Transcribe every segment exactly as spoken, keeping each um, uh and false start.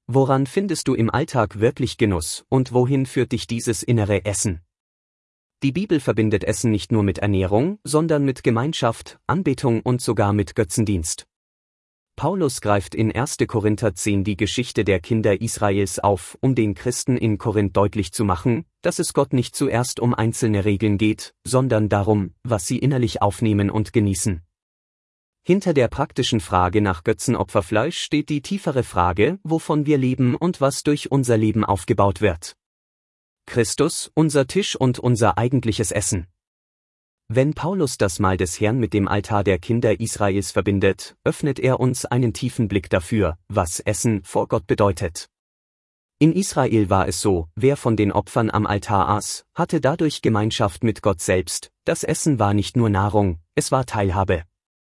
Woran findest du im Alltag wirklich Genuss und wohin führt dich dieses innere Essen? Die Bibel verbindet Essen nicht nur mit Ernährung, sondern mit Gemeinschaft, Anbetung und sogar mit Götzendienst. Paulus greift in erster Korinther zehn die Geschichte der Kinder Israels auf, um den Christen in Korinth deutlich zu machen, dass es Gott nicht zuerst um einzelne Regeln geht, sondern darum, was sie innerlich aufnehmen und genießen. Hinter der praktischen Frage nach Götzenopferfleisch steht die tiefere Frage, wovon wir leben und was durch unser Leben aufgebaut wird. Christus, unser Tisch und unser eigentliches Essen. Wenn Paulus das Mahl des Herrn mit dem Altar der Kinder Israels verbindet, öffnet er uns einen tiefen Blick dafür, was Essen vor Gott bedeutet. In Israel war es so, wer von den Opfern am Altar aß, hatte dadurch Gemeinschaft mit Gott selbst, das Essen war nicht nur Nahrung, es war Teilhabe.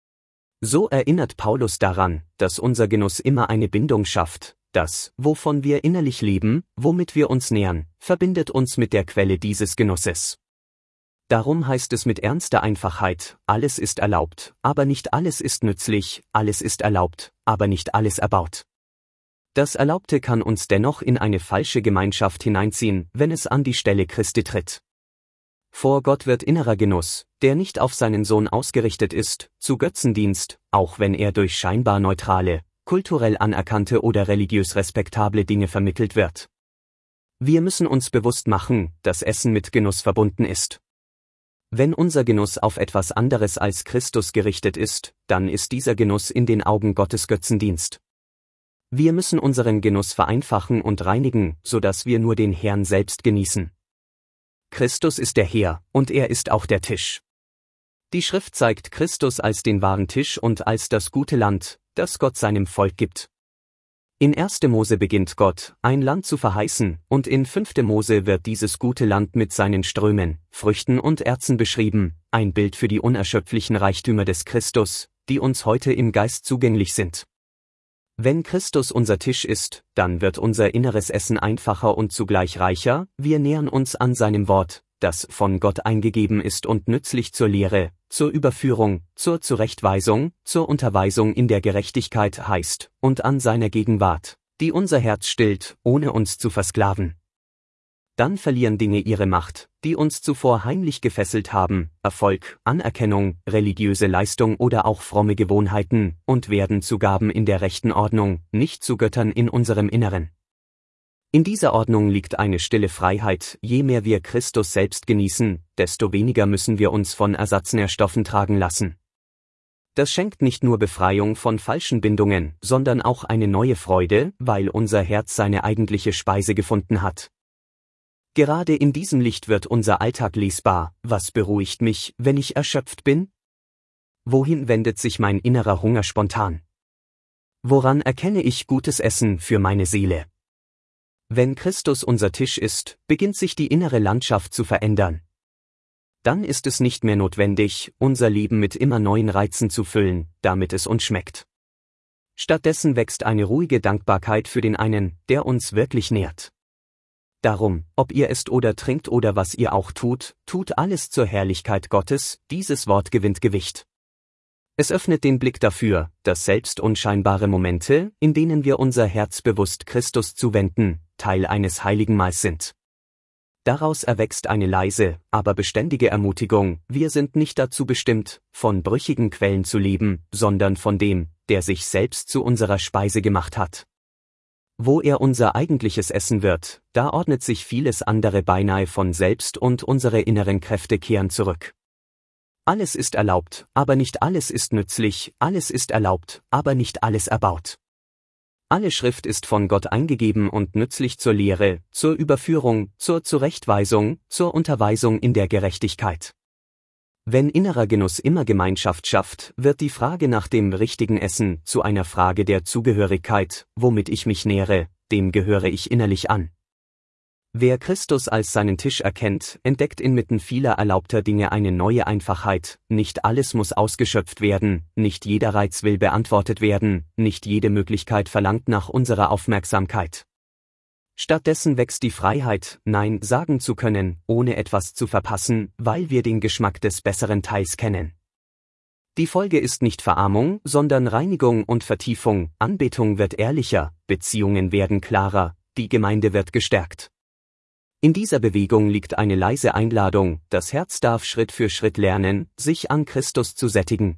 So erinnert Paulus daran, dass unser Genuss immer eine Bindung schafft, das, wovon wir innerlich leben, womit wir uns nähern, verbindet uns mit der Quelle dieses Genusses. Darum heißt es mit ernster Einfachheit, alles ist erlaubt, aber nicht alles ist nützlich, alles ist erlaubt, aber nicht alles erbaut. Das Erlaubte kann uns dennoch in eine falsche Gemeinschaft hineinziehen, wenn es an die Stelle Christi tritt. Vor Gott wird innerer Genuss, der nicht auf seinen Sohn ausgerichtet ist, zu Götzendienst, auch wenn er durch scheinbar neutrale, kulturell anerkannte oder religiös respektable Dinge vermittelt wird. Wir müssen uns bewusst machen, dass Essen mit Genuss verbunden ist. Wenn unser Genuss auf etwas anderes als Christus gerichtet ist, dann ist dieser Genuss in den Augen Gottes Götzendienst. Wir müssen unseren Genuss vereinfachen und reinigen, sodass wir nur den Herrn selbst genießen. Christus ist der Herr, und er ist auch der Tisch. Die Schrift zeigt Christus als den wahren Tisch und als das gute Land, das Gott seinem Volk gibt. In erster Mose beginnt Gott, ein Land zu verheißen, und in fünfter Mose wird dieses gute Land mit seinen Strömen, Früchten und Erzen beschrieben, ein Bild für die unerschöpflichen Reichtümer des Christus, die uns heute im Geist zugänglich sind. Wenn Christus unser Tisch ist, dann wird unser inneres Essen einfacher und zugleich reicher, wir nähern uns an seinem Wort, das von Gott eingegeben ist und nützlich zur Lehre, zur Überführung, zur Zurechtweisung, zur Unterweisung in der Gerechtigkeit heißt, und an seiner Gegenwart, die unser Herz stillt, ohne uns zu versklaven. Dann verlieren Dinge ihre Macht, die uns zuvor heimlich gefesselt haben, Erfolg, Anerkennung, religiöse Leistung oder auch fromme Gewohnheiten, und werden zu Gaben in der rechten Ordnung, nicht zu Göttern in unserem Inneren. In dieser Ordnung liegt eine stille Freiheit, je mehr wir Christus selbst genießen, desto weniger müssen wir uns von Ersatznährstoffen tragen lassen. Das schenkt nicht nur Befreiung von falschen Bindungen, sondern auch eine neue Freude, weil unser Herz seine eigentliche Speise gefunden hat. Gerade in diesem Licht wird unser Alltag lesbar, was beruhigt mich, wenn ich erschöpft bin? Wohin wendet sich mein innerer Hunger spontan? Woran erkenne ich gutes Essen für meine Seele? Wenn Christus unser Tisch ist, beginnt sich die innere Landschaft zu verändern. Dann ist es nicht mehr notwendig, unser Leben mit immer neuen Reizen zu füllen, damit es uns schmeckt. Stattdessen wächst eine ruhige Dankbarkeit für den einen, der uns wirklich nährt. Darum, ob ihr esst oder trinkt oder was ihr auch tut, tut alles zur Herrlichkeit Gottes, dieses Wort gewinnt Gewicht. Es öffnet den Blick dafür, dass selbst unscheinbare Momente, in denen wir unser Herz bewusst Christus zuwenden, Teil eines heiligen Mahls sind. Daraus erwächst eine leise, aber beständige Ermutigung, wir sind nicht dazu bestimmt, von brüchigen Quellen zu leben, sondern von dem, der sich selbst zu unserer Speise gemacht hat. Wo er unser eigentliches Essen wird, da ordnet sich vieles andere beinahe von selbst und unsere inneren Kräfte kehren zurück. Alles ist erlaubt, aber nicht alles ist nützlich, alles ist erlaubt, aber nicht alles erbaut. Alle Schrift ist von Gott eingegeben und nützlich zur Lehre, zur Überführung, zur Zurechtweisung, zur Unterweisung in der Gerechtigkeit. Wenn innerer Genuss immer Gemeinschaft schafft, wird die Frage nach dem richtigen Essen zu einer Frage der Zugehörigkeit, womit ich mich nähere, dem gehöre ich innerlich an. Wer Christus als seinen Tisch erkennt, entdeckt inmitten vieler erlaubter Dinge eine neue Einfachheit, nicht alles muss ausgeschöpft werden, nicht jeder Reiz will beantwortet werden, nicht jede Möglichkeit verlangt nach unserer Aufmerksamkeit. Stattdessen wächst die Freiheit, Nein sagen zu können, ohne etwas zu verpassen, weil wir den Geschmack des besseren Teils kennen. Die Folge ist nicht Verarmung, sondern Reinigung und Vertiefung, Anbetung wird ehrlicher, Beziehungen werden klarer, die Gemeinde wird gestärkt. In dieser Bewegung liegt eine leise Einladung, das Herz darf Schritt für Schritt lernen, sich an Christus zu sättigen.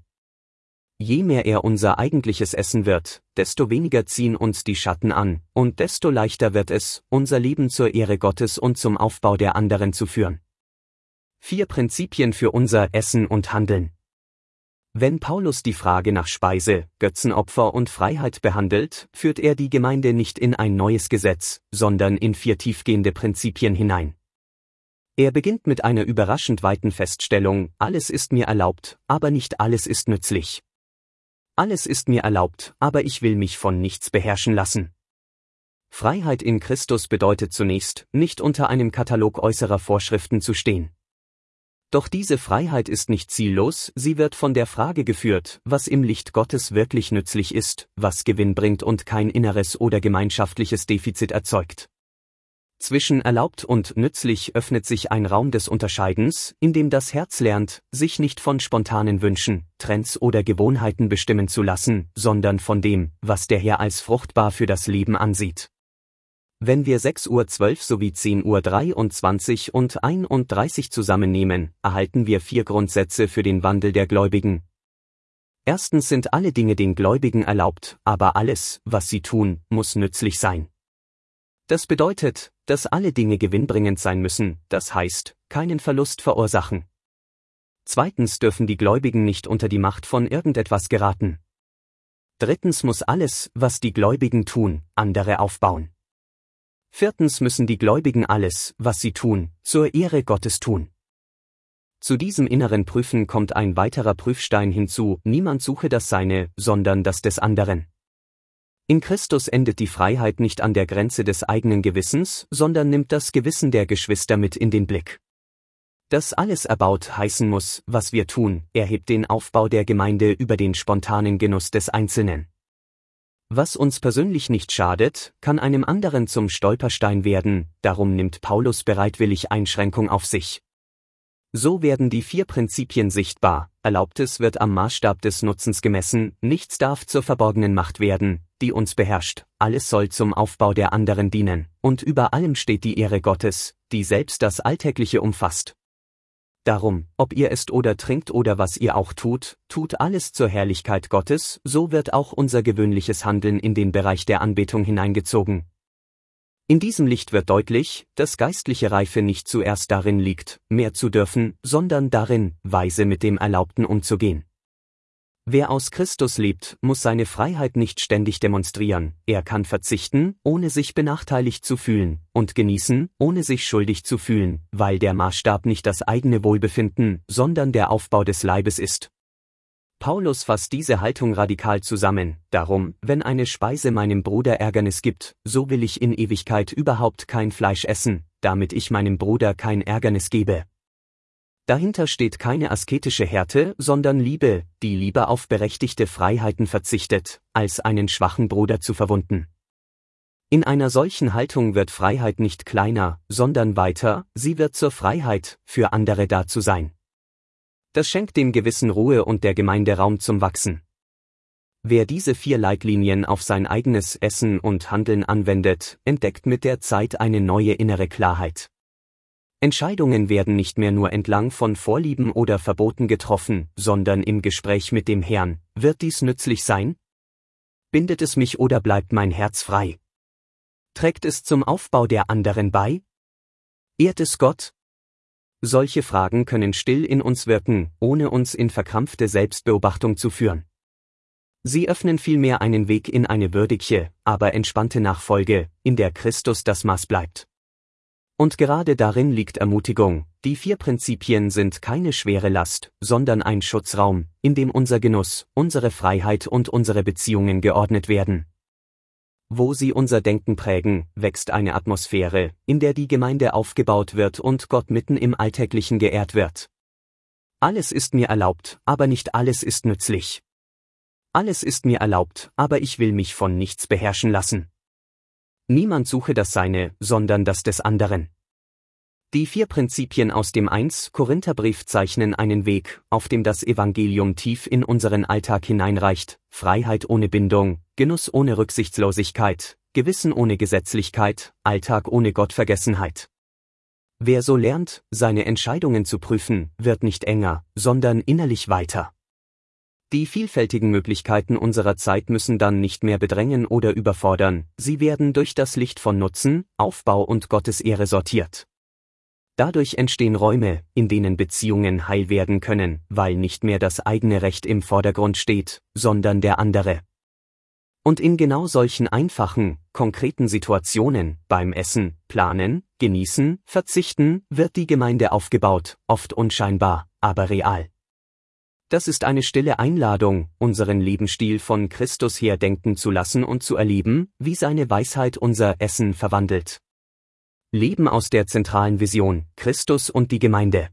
Je mehr er unser eigentliches Essen wird, desto weniger ziehen uns die Schatten an, und desto leichter wird es, unser Leben zur Ehre Gottes und zum Aufbau der anderen zu führen. Vier Prinzipien für unser Essen und Handeln. Wenn Paulus die Frage nach Speise, Götzenopfer und Freiheit behandelt, führt er die Gemeinde nicht in ein neues Gesetz, sondern in vier tiefgehende Prinzipien hinein. Er beginnt mit einer überraschend weiten Feststellung: Alles ist mir erlaubt, aber nicht alles ist nützlich. Alles ist mir erlaubt, aber ich will mich von nichts beherrschen lassen. Freiheit in Christus bedeutet zunächst, nicht unter einem Katalog äußerer Vorschriften zu stehen. Doch diese Freiheit ist nicht ziellos, sie wird von der Frage geführt, was im Licht Gottes wirklich nützlich ist, was Gewinn bringt und kein inneres oder gemeinschaftliches Defizit erzeugt. Zwischen erlaubt und nützlich öffnet sich ein Raum des Unterscheidens, in dem das Herz lernt, sich nicht von spontanen Wünschen, Trends oder Gewohnheiten bestimmen zu lassen, sondern von dem, was der Herr als fruchtbar für das Leben ansieht. Wenn wir sechs Uhr zwölf sowie zehn Uhr dreiundzwanzig und einunddreißig zusammennehmen, erhalten wir vier Grundsätze für den Wandel der Gläubigen. Erstens sind alle Dinge den Gläubigen erlaubt, aber alles, was sie tun, muss nützlich sein. Das bedeutet, dass alle Dinge gewinnbringend sein müssen, das heißt, keinen Verlust verursachen. Zweitens dürfen die Gläubigen nicht unter die Macht von irgendetwas geraten. Drittens muss alles, was die Gläubigen tun, andere aufbauen. Viertens müssen die Gläubigen alles, was sie tun, zur Ehre Gottes tun. Zu diesem inneren Prüfen kommt ein weiterer Prüfstein hinzu: Niemand suche das Seine, sondern das des anderen. In Christus endet die Freiheit nicht an der Grenze des eigenen Gewissens, sondern nimmt das Gewissen der Geschwister mit in den Blick. Das alles erbaut heißen muss, was wir tun, erhebt den Aufbau der Gemeinde über den spontanen Genuss des Einzelnen. Was uns persönlich nicht schadet, kann einem anderen zum Stolperstein werden, darum nimmt Paulus bereitwillig Einschränkung auf sich. So werden die vier Prinzipien sichtbar: Erlaubtes wird am Maßstab des Nutzens gemessen, nichts darf zur verborgenen Macht werden, die uns beherrscht, alles soll zum Aufbau der anderen dienen, und über allem steht die Ehre Gottes, die selbst das Alltägliche umfasst. Darum, ob ihr esst oder trinkt oder was ihr auch tut, tut alles zur Herrlichkeit Gottes, so wird auch unser gewöhnliches Handeln in den Bereich der Anbetung hineingezogen. In diesem Licht wird deutlich, dass geistliche Reife nicht zuerst darin liegt, mehr zu dürfen, sondern darin, weise mit dem Erlaubten umzugehen. Wer aus Christus lebt, muss seine Freiheit nicht ständig demonstrieren, er kann verzichten, ohne sich benachteiligt zu fühlen, und genießen, ohne sich schuldig zu fühlen, weil der Maßstab nicht das eigene Wohlbefinden, sondern der Aufbau des Leibes ist. Paulus fasst diese Haltung radikal zusammen: Darum, wenn eine Speise meinem Bruder Ärgernis gibt, so will ich in Ewigkeit überhaupt kein Fleisch essen, damit ich meinem Bruder kein Ärgernis gebe. Dahinter steht keine asketische Härte, sondern Liebe, die lieber auf berechtigte Freiheiten verzichtet, als einen schwachen Bruder zu verwunden. In einer solchen Haltung wird Freiheit nicht kleiner, sondern weiter, sie wird zur Freiheit, für andere da zu sein. Das schenkt dem Gewissen Ruhe und der Gemeinde Raum zum Wachsen. Wer diese vier Leitlinien auf sein eigenes Essen und Handeln anwendet, entdeckt mit der Zeit eine neue innere Klarheit. Entscheidungen werden nicht mehr nur entlang von Vorlieben oder Verboten getroffen, sondern im Gespräch mit dem Herrn: Wird dies nützlich sein? Bindet es mich oder bleibt mein Herz frei? Trägt es zum Aufbau der anderen bei? Ehrt es Gott? Solche Fragen können still in uns wirken, ohne uns in verkrampfte Selbstbeobachtung zu führen. Sie öffnen vielmehr einen Weg in eine würdige, aber entspannte Nachfolge, in der Christus das Maß bleibt. Und gerade darin liegt Ermutigung: Die vier Prinzipien sind keine schwere Last, sondern ein Schutzraum, in dem unser Genuss, unsere Freiheit und unsere Beziehungen geordnet werden. Wo sie unser Denken prägen, wächst eine Atmosphäre, in der die Gemeinde aufgebaut wird und Gott mitten im Alltäglichen geehrt wird. Alles ist mir erlaubt, aber nicht alles ist nützlich. Alles ist mir erlaubt, aber ich will mich von nichts beherrschen lassen. Niemand suche das Seine, sondern das des anderen. Die vier Prinzipien aus dem ersten Korintherbrief zeichnen einen Weg, auf dem das Evangelium tief in unseren Alltag hineinreicht: Freiheit ohne Bindung, Genuss ohne Rücksichtslosigkeit, Gewissen ohne Gesetzlichkeit, Alltag ohne Gottvergessenheit. Wer so lernt, seine Entscheidungen zu prüfen, wird nicht enger, sondern innerlich weiter. Die vielfältigen Möglichkeiten unserer Zeit müssen dann nicht mehr bedrängen oder überfordern, sie werden durch das Licht von Nutzen, Aufbau und Gottes Ehre sortiert. Dadurch entstehen Räume, in denen Beziehungen heil werden können, weil nicht mehr das eigene Recht im Vordergrund steht, sondern der andere. Und in genau solchen einfachen, konkreten Situationen, beim Essen, Planen, Genießen, Verzichten, wird die Gemeinde aufgebaut, oft unscheinbar, aber real. Das ist eine stille Einladung, unseren Lebensstil von Christus her denken zu lassen und zu erleben, wie seine Weisheit unser Essen verwandelt. Leben aus der zentralen Vision, Christus und die Gemeinde.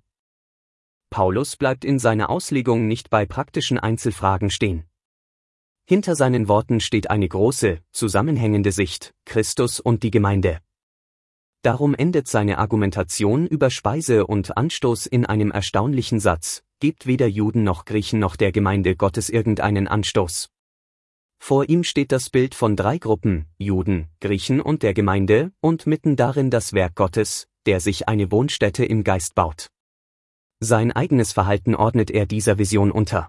Paulus bleibt in seiner Auslegung nicht bei praktischen Einzelfragen stehen. Hinter seinen Worten steht eine große, zusammenhängende Sicht, Christus und die Gemeinde. Darum endet seine Argumentation über Speise und Anstoß in einem erstaunlichen Satz: Gebt weder Juden noch Griechen noch der Gemeinde Gottes irgendeinen Anstoß. Vor ihm steht das Bild von drei Gruppen, Juden, Griechen und der Gemeinde, und mitten darin das Werk Gottes, der sich eine Wohnstätte im Geist baut. Sein eigenes Verhalten ordnet er dieser Vision unter.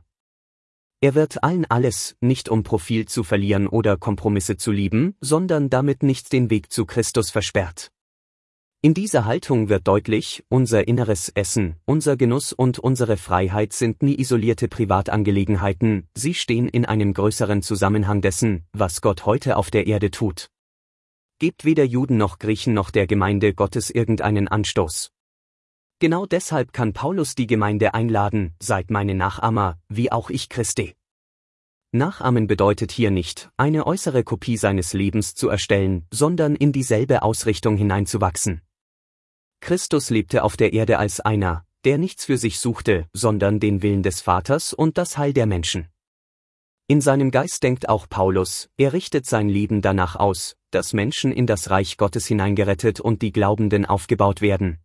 Er wird allen alles, nicht um Profil zu verlieren oder Kompromisse zu lieben, sondern damit nicht den Weg zu Christus versperrt. In dieser Haltung wird deutlich, unser inneres Essen, unser Genuss und unsere Freiheit sind nie isolierte Privatangelegenheiten, sie stehen in einem größeren Zusammenhang dessen, was Gott heute auf der Erde tut. Gebt weder Juden noch Griechen noch der Gemeinde Gottes irgendeinen Anstoß. Genau deshalb kann Paulus die Gemeinde einladen: Seid meine Nachahmer, wie auch ich Christi. Nachahmen bedeutet hier nicht, eine äußere Kopie seines Lebens zu erstellen, sondern in dieselbe Ausrichtung hineinzuwachsen. Christus lebte auf der Erde als einer, der nichts für sich suchte, sondern den Willen des Vaters und das Heil der Menschen. In seinem Geist denkt auch Paulus, er richtet sein Leben danach aus, dass Menschen in das Reich Gottes hineingerettet und die Glaubenden aufgebaut werden.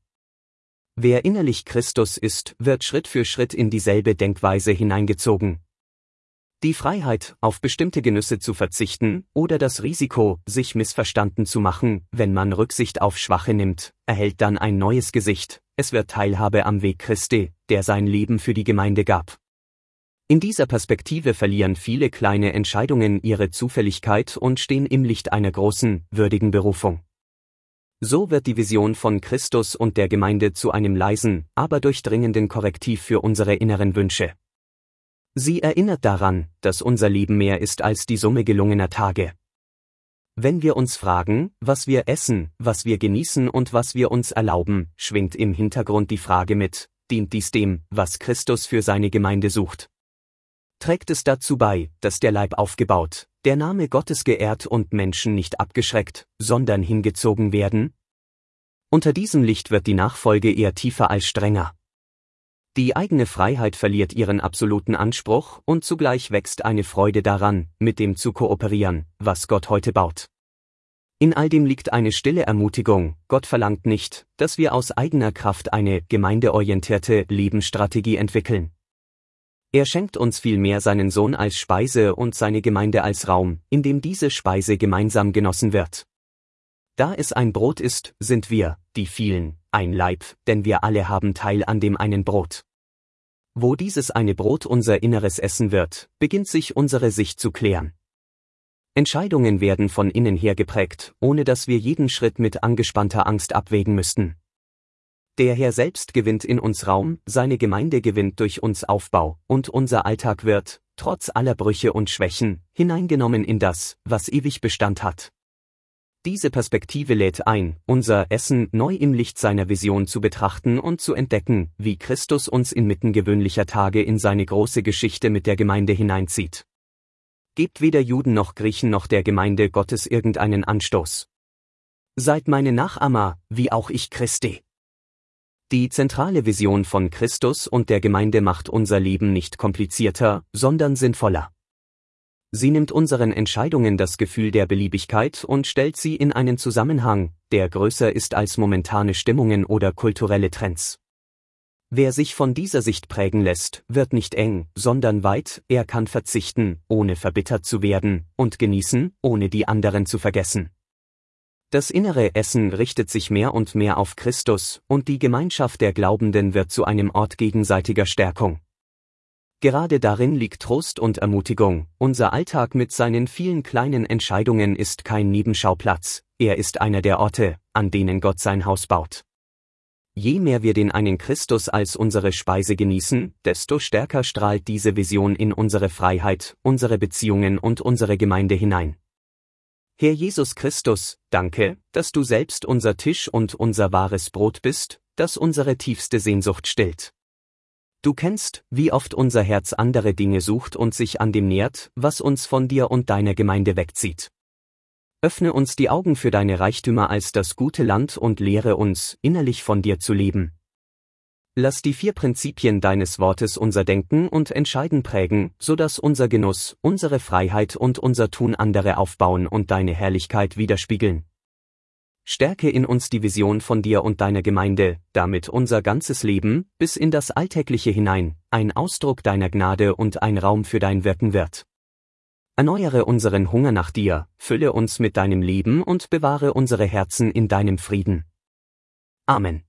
Wer innerlich Christus ist, wird Schritt für Schritt in dieselbe Denkweise hineingezogen. Die Freiheit, auf bestimmte Genüsse zu verzichten, oder das Risiko, sich missverstanden zu machen, wenn man Rücksicht auf Schwache nimmt, erhält dann ein neues Gesicht: Es wird Teilhabe am Weg Christi, der sein Leben für die Gemeinde gab. In dieser Perspektive verlieren viele kleine Entscheidungen ihre Zufälligkeit und stehen im Licht einer großen, würdigen Berufung. So wird die Vision von Christus und der Gemeinde zu einem leisen, aber durchdringenden Korrektiv für unsere inneren Wünsche. Sie erinnert daran, dass unser Leben mehr ist als die Summe gelungener Tage. Wenn wir uns fragen, was wir essen, was wir genießen und was wir uns erlauben, schwingt im Hintergrund die Frage mit: Dient dies dem, was Christus für seine Gemeinde sucht? Trägt es dazu bei, dass der Leib aufgebaut, der Name Gottes geehrt und Menschen nicht abgeschreckt, sondern hingezogen werden? Unter diesem Licht wird die Nachfolge eher tiefer als strenger. Die eigene Freiheit verliert ihren absoluten Anspruch und zugleich wächst eine Freude daran, mit dem zu kooperieren, was Gott heute baut. In all dem liegt eine stille Ermutigung: Gott verlangt nicht, dass wir aus eigener Kraft eine gemeindeorientierte Lebensstrategie entwickeln. Er schenkt uns vielmehr seinen Sohn als Speise und seine Gemeinde als Raum, in dem diese Speise gemeinsam genossen wird. Da es ein Brot ist, sind wir, die vielen, ein Leib, denn wir alle haben Teil an dem einen Brot. Wo dieses eine Brot unser inneres Essen wird, beginnt sich unsere Sicht zu klären. Entscheidungen werden von innen her geprägt, ohne dass wir jeden Schritt mit angespannter Angst abwägen müssten. Der Herr selbst gewinnt in uns Raum, seine Gemeinde gewinnt durch uns Aufbau, und unser Alltag wird, trotz aller Brüche und Schwächen, hineingenommen in das, was ewig Bestand hat. Diese Perspektive lädt ein, unser Essen neu im Licht seiner Vision zu betrachten und zu entdecken, wie Christus uns inmitten gewöhnlicher Tage in seine große Geschichte mit der Gemeinde hineinzieht. Gebt weder Juden noch Griechen noch der Gemeinde Gottes irgendeinen Anstoß. Seid meine Nachahmer, wie auch ich Christi. Die zentrale Vision von Christus und der Gemeinde macht unser Leben nicht komplizierter, sondern sinnvoller. Sie nimmt unseren Entscheidungen das Gefühl der Beliebigkeit und stellt sie in einen Zusammenhang, der größer ist als momentane Stimmungen oder kulturelle Trends. Wer sich von dieser Sicht prägen lässt, wird nicht eng, sondern weit, er kann verzichten, ohne verbittert zu werden, und genießen, ohne die anderen zu vergessen. Das innere Essen richtet sich mehr und mehr auf Christus, und die Gemeinschaft der Glaubenden wird zu einem Ort gegenseitiger Stärkung. Gerade darin liegt Trost und Ermutigung, unser Alltag mit seinen vielen kleinen Entscheidungen ist kein Nebenschauplatz, er ist einer der Orte, an denen Gott sein Haus baut. Je mehr wir den einen Christus als unsere Speise genießen, desto stärker strahlt diese Vision in unsere Freiheit, unsere Beziehungen und unsere Gemeinde hinein. Herr Jesus Christus, danke, dass du selbst unser Tisch und unser wahres Brot bist, das unsere tiefste Sehnsucht stillt. Du kennst, wie oft unser Herz andere Dinge sucht und sich an dem nährt, was uns von dir und deiner Gemeinde wegzieht. Öffne uns die Augen für deine Reichtümer als das gute Land und lehre uns, innerlich von dir zu leben. Lass die vier Prinzipien deines Wortes unser Denken und Entscheiden prägen, sodass unser Genuss, unsere Freiheit und unser Tun andere aufbauen und deine Herrlichkeit widerspiegeln. Stärke in uns die Vision von dir und deiner Gemeinde, damit unser ganzes Leben, bis in das Alltägliche hinein, ein Ausdruck deiner Gnade und ein Raum für dein Wirken wird. Erneuere unseren Hunger nach dir, fülle uns mit deinem Leben und bewahre unsere Herzen in deinem Frieden. Amen.